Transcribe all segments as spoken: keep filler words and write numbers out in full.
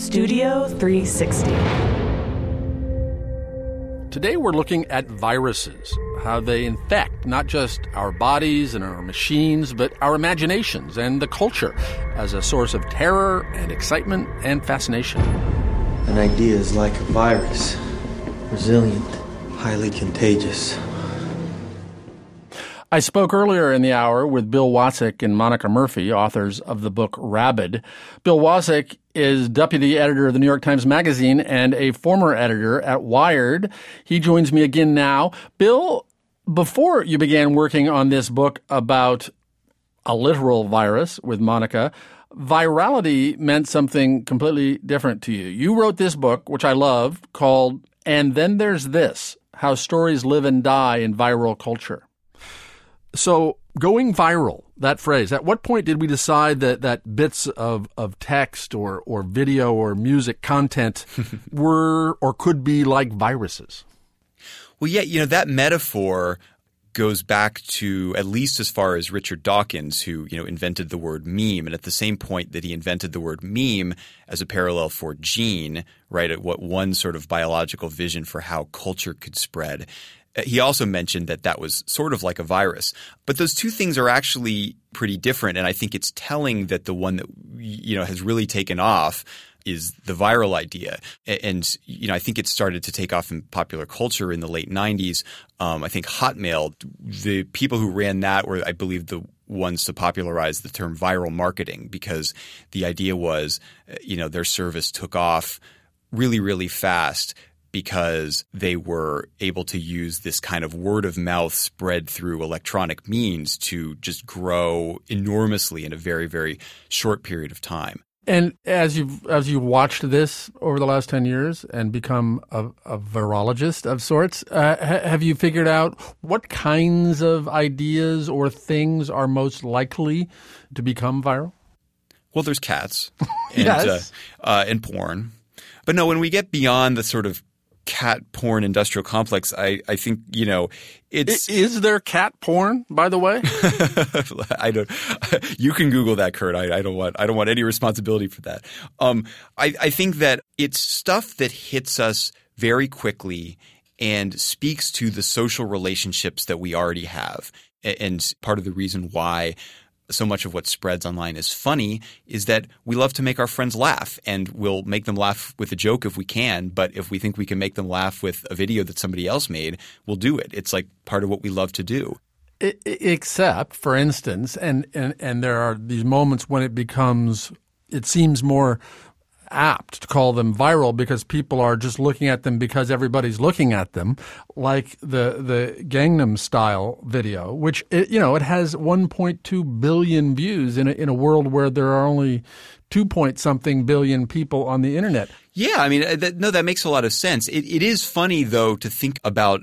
Studio three sixty. Today we're looking at viruses, how they infect not just our bodies and our machines, but our imaginations and the culture as a source of terror and excitement and fascination. An idea is like a virus, resilient, highly contagious. I spoke earlier in the hour with Bill Waszek and Monica Murphy, authors of the book Rabid. Bill Waszek is deputy editor of the New York Times Magazine and a former editor at Wired. He joins me again now. Bill, before you began working on this book about a literal virus with Monica, virality meant something completely different to you. You wrote this book, which I loved, called And Then There's This, How Stories Live and Die in Viral Culture. So going viral, that phrase, at what point did we decide that, that bits of, of text or, or video or music content were or could be like viruses? Well, yeah, you know, that metaphor goes back to at least as far as Richard Dawkins, who, you know, invented the word meme. And at the same point that he invented the word meme as a parallel for gene, right, at what one sort of biological vision for how culture could spread. He also mentioned that that was sort of like a virus. But those two things are actually pretty different. And I think it's telling that the one that, you know, has really taken off is the viral idea. And, you know, I think it started to take off in popular culture in the late nineties. Um, I think Hotmail, the people who ran that were, I believe, the ones to popularize the term viral marketing, because the idea was, you know, their service took off really, really fast because they were able to use this kind of word of mouth spread through electronic means to just grow enormously in a very, very short period of time. And as you've as you watched this over the last ten years and become a, a virologist of sorts, uh, ha- have you figured out what kinds of ideas or things are most likely to become viral? Well, there's cats and, yes. uh, uh, and porn. But no, when we get beyond the sort of cat porn industrial complex, I, I think, you know, it's – Is there cat porn, by the way? I don't – you can Google that, Kurt. I, I don't want I don't want any responsibility for that. Um, I, I think that it's stuff that hits us very quickly and speaks to the social relationships that we already have. And part of the reason why – so much of what spreads online is funny is that we love to make our friends laugh, and we'll make them laugh with a joke if we can. But if we think we can make them laugh with a video that somebody else made, we'll do it. It's like part of what we love to do. Except, for instance, and, and, and there are these moments when it becomes – it seems more apt to call them viral because people are just looking at them because everybody's looking at them, like the the Gangnam Style video, which, it, you know, it has one point two billion views in a, in a world where there are only two point something billion people on the internet. Yeah, I mean, that, no, that makes a lot of sense. It, it is funny, though, to think about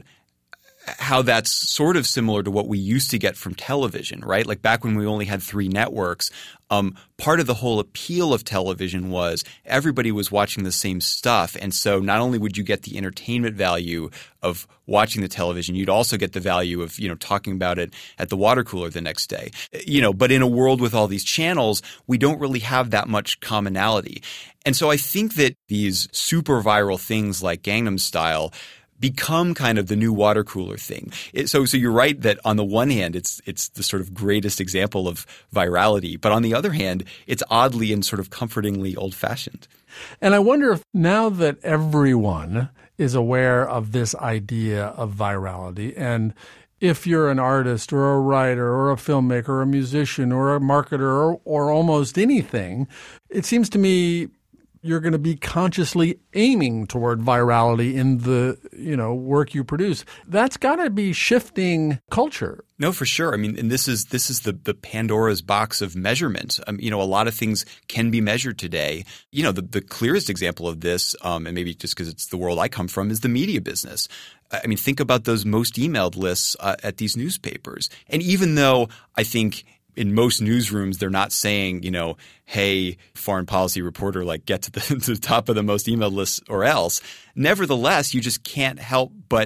how that's sort of similar to what we used to get from television, right? Like back when we only had three networks, um, part of the whole appeal of television was everybody was watching the same stuff. And so not only would you get the entertainment value of watching the television, you'd also get the value of, you know, talking about it at the water cooler the next day. You know, but in a world with all these channels, we don't really have that much commonality. And so I think that these super viral things like Gangnam Style become kind of the new water cooler thing. It, so, so you're right that on the one hand, it's it's the sort of greatest example of virality, but on the other hand, it's oddly and sort of comfortingly old-fashioned. And I wonder if now that everyone is aware of this idea of virality, and if you're an artist or a writer or a filmmaker or a musician or a marketer or, or almost anything, it seems to me you're going to be consciously aiming toward virality in the, you know, work you produce. That's got to be shifting culture. No, for sure. I mean, and this is this is the the Pandora's box of measurement. Um, you know, a lot of things can be measured today. You know, the, the clearest example of this, um, and maybe just because it's the world I come from, is the media business. I mean, think about those most emailed lists uh, at these newspapers. And even though I think in most newsrooms, they're not saying, you know, hey, foreign policy reporter, like get to the, to the top of the most emailed lists or else. Nevertheless, you just can't help but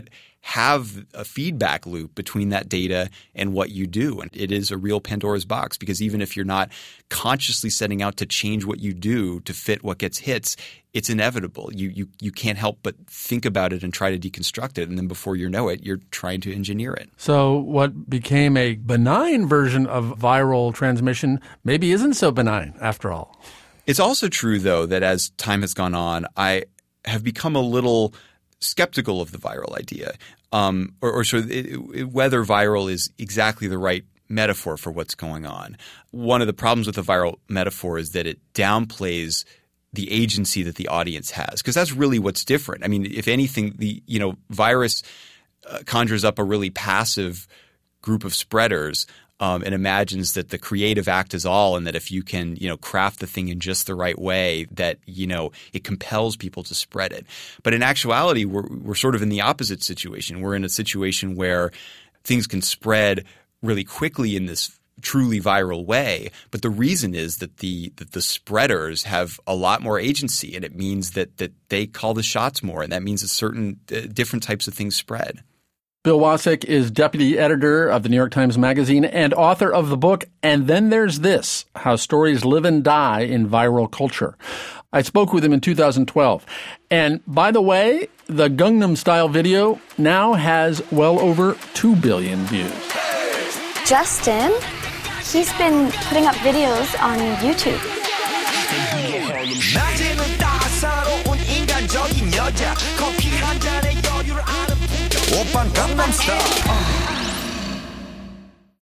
have a feedback loop between that data and what you do. And it is a real Pandora's box, because even if you're not consciously setting out to change what you do to fit what gets hits, it's inevitable. You you you can't help but think about it and try to deconstruct it. And then before you know it, you're trying to engineer it. So what became a benign version of viral transmission maybe isn't so benign after all. It's also true, though, that as time has gone on, I have become a little skeptical of the viral idea, um, or, or sort of it, it, whether viral is exactly the right metaphor for what's going on. One of the problems with the viral metaphor is that it downplays the agency that the audience has, because that's really what's different. I mean, if anything, the you know virus uh, conjures up a really passive group of spreaders um, and imagines that the creative act is all, and that if you can you know craft the thing in just the right way, that you know it compels people to spread it. But in actuality, we're we're sort of in the opposite situation. We're in a situation where things can spread really quickly in this truly viral way, but the reason is that the that the spreaders have a lot more agency, and it means that that they call the shots more, and that means that certain uh, different types of things spread. Bill Wasik is deputy editor of the New York Times Magazine and author of the book And Then There's This: How Stories Live and Die in Viral Culture. I spoke with him in two thousand twelve. And by the way, the Gangnam Style video now has well over two billion views. Justin, he's been putting up videos on YouTube. 오빤 강남스타일